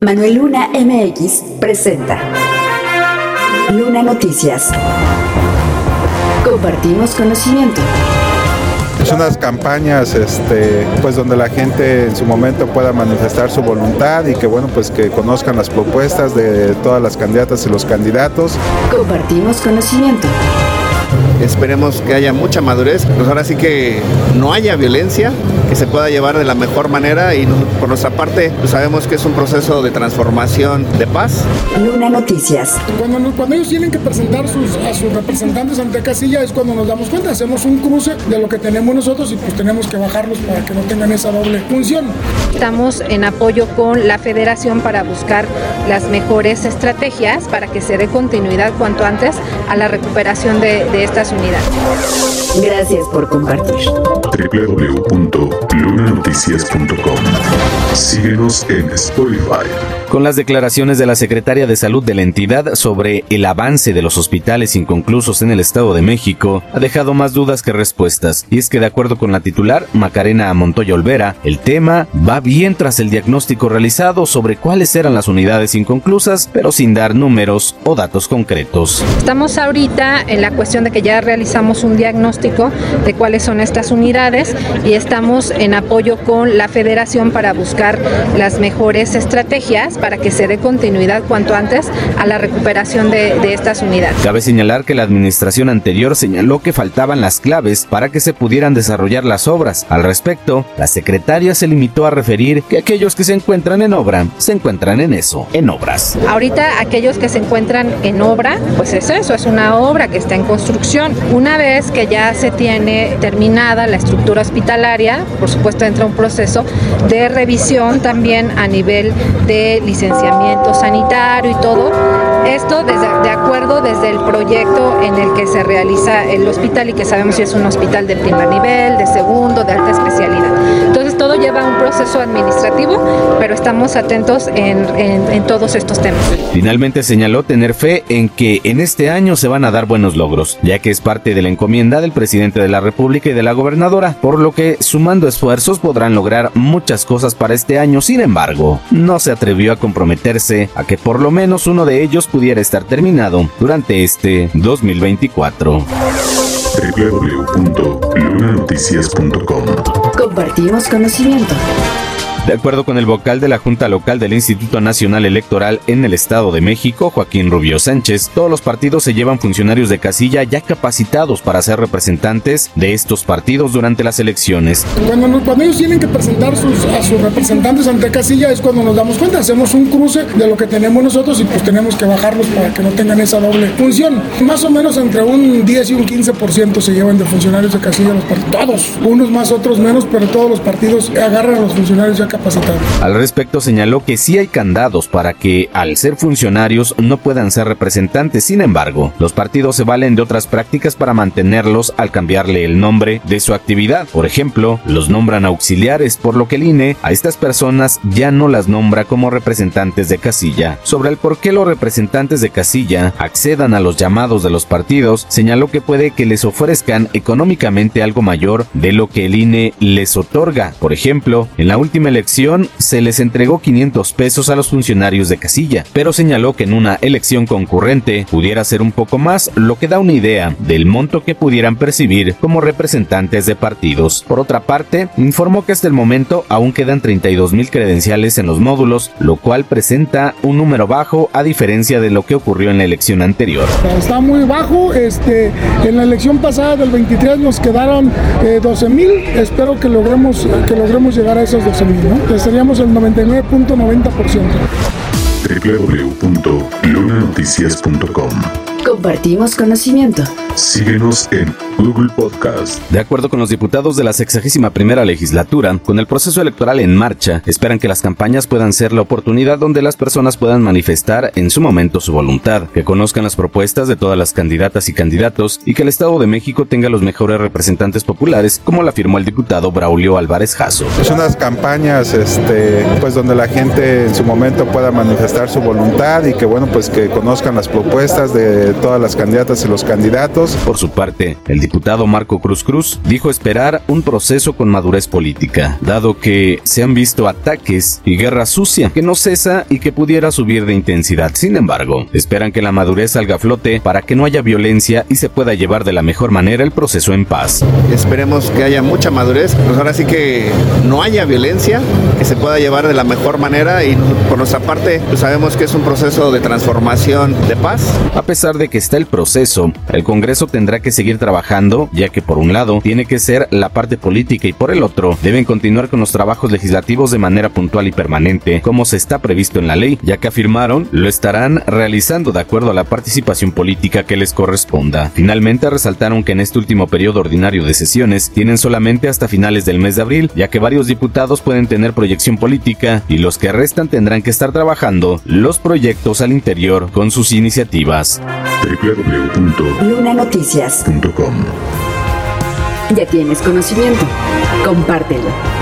Manuel Luna MX presenta Luna Noticias. Compartimos conocimiento. Son unas campañas pues donde la gente en su momento pueda manifestar su voluntad y que que conozcan las propuestas de todas las candidatas y los candidatos. Compartimos conocimiento. Esperemos que haya mucha madurez, pues ahora sí que no haya violencia, que se pueda llevar de la mejor manera y por nuestra parte pues sabemos que es un proceso de transformación de paz. Luna Noticias. Cuando ellos tienen que presentar a sus representantes ante casilla es cuando nos damos cuenta, hacemos un cruce de lo que tenemos nosotros y pues tenemos que bajarlos para que no tengan esa doble función. Estamos en apoyo con la federación para buscar las mejores estrategias para que se dé continuidad cuanto antes a la recuperación de estas unidades. Gracias por compartir. www.lunanoticias.com. Síguenos en Spotify. Con las declaraciones de la secretaria de Salud de la entidad sobre el avance de los hospitales inconclusos en el Estado de México, ha dejado más dudas que respuestas. Y es que de acuerdo con la titular, Macarena Montoya Olvera, el tema va bien tras el diagnóstico realizado sobre cuáles eran las unidades inconclusas, pero sin dar números o datos concretos. Estamos ahorita en la cuestión de que ya realizamos un diagnóstico de cuáles son estas unidades y estamos en apoyo con la federación para buscar las mejores estrategias para que se dé continuidad cuanto antes a la recuperación de estas unidades. Cabe señalar que la administración anterior señaló que faltaban las claves para que se pudieran desarrollar las obras. Al respecto, la secretaria se limitó a referir que aquellos que se encuentran en obra, se encuentran en obras. Ahorita aquellos que se encuentran en obra, pues es eso, es una obra que está en construcción. Una vez que ya se tiene terminada la estructura hospitalaria, por supuesto entra un proceso de revisión también a nivel de licenciamiento sanitario y todo. Esto de acuerdo desde el proyecto en el que se realiza el hospital y que sabemos si es un hospital de primer nivel, de segundo, de alta especialidad. Entonces todo lleva un proceso administrativo, pero estamos atentos en todos estos temas. Finalmente señaló tener fe en que en este año se van a dar buenos logros, ya que es parte de la encomienda del presidente de la República y de la gobernadora, por lo que sumando esfuerzos podrán lograr muchas cosas para este año. Sin embargo, no se atrevió a comprometerse a que por lo menos uno de ellos pudiera estar terminado durante este 2024. www.lunanoticias.com. Compartimos conocimiento. De acuerdo con el vocal de la Junta Local del Instituto Nacional Electoral en el Estado de México, Joaquín Rubio Sánchez, todos los partidos se llevan funcionarios de casilla ya capacitados para ser representantes de estos partidos durante las elecciones. Cuando ellos tienen que presentar a sus representantes ante casilla es cuando nos damos cuenta, hacemos un cruce de lo que tenemos nosotros y pues tenemos que bajarlos para que no tengan esa doble función. Más o menos entre un 10 y un 15% se llevan de funcionarios de casilla los partidos. Todos, unos más, otros menos, pero todos los partidos agarran a los funcionarios ya capacitados. Al respecto señaló que sí hay candados para que, al ser funcionarios, no puedan ser representantes. Sin embargo, los partidos se valen de otras prácticas para mantenerlos al cambiarle el nombre de su actividad. Por ejemplo, los nombran auxiliares, por lo que el INE a estas personas ya no las nombra como representantes de casilla. Sobre el por qué los representantes de casilla accedan a los llamados de los partidos, señaló que puede que les ofrezcan económicamente algo mayor de lo que el INE les otorga. Por ejemplo, en la última elección se les entregó 500 pesos a los funcionarios de casilla, pero señaló que en una elección concurrente pudiera ser un poco más, lo que da una idea del monto que pudieran percibir como representantes de partidos. Por otra parte, informó que hasta el momento aún quedan 32,000 credenciales en los módulos, lo cual presenta un número bajo a diferencia de lo que ocurrió en la elección anterior. Está muy bajo, en la elección pasada del 23 nos quedaron 12,000, espero que logremos llegar a esos 12,000. Estaríamos el 99.90%. www.lunanoticias.com. Compartimos conocimiento. Síguenos en Google Podcast. De acuerdo con los diputados de la 61ª legislatura, con el proceso electoral en marcha, esperan que las campañas puedan ser la oportunidad donde las personas puedan manifestar en su momento su voluntad, que conozcan las propuestas de todas las candidatas y candidatos y que el Estado de México tenga los mejores representantes populares, como lo afirmó el diputado Braulio Álvarez Jasso. Son unas campañas pues donde la gente en su momento pueda manifestar su voluntad y que que conozcan las propuestas de de todas las candidatas y los candidatos. Por su parte, el diputado Marco Cruz Cruz dijo esperar un proceso con madurez política, dado que se han visto ataques y guerra sucia que no cesa y que pudiera subir de intensidad. Sin embargo, esperan que la madurez salga a flote para que no haya violencia y se pueda llevar de la mejor manera el proceso en paz. Esperemos que haya mucha madurez, pues ahora sí que no haya violencia, que se pueda llevar de la mejor manera y por nuestra parte pues sabemos que es un proceso de transformación de paz. A pesar de que está el proceso, el Congreso tendrá que seguir trabajando, ya que por un lado tiene que ser la parte política y por el otro deben continuar con los trabajos legislativos de manera puntual y permanente, como se está previsto en la ley, ya que afirmaron lo estarán realizando de acuerdo a la participación política que les corresponda. Finalmente resaltaron que en este último periodo ordinario de sesiones tienen solamente hasta finales del mes de abril, ya que varios diputados pueden tener proyección política y los que restan tendrán que estar trabajando los proyectos al interior con sus iniciativas. Lunanoticias.com. Ya tienes conocimiento, compártelo.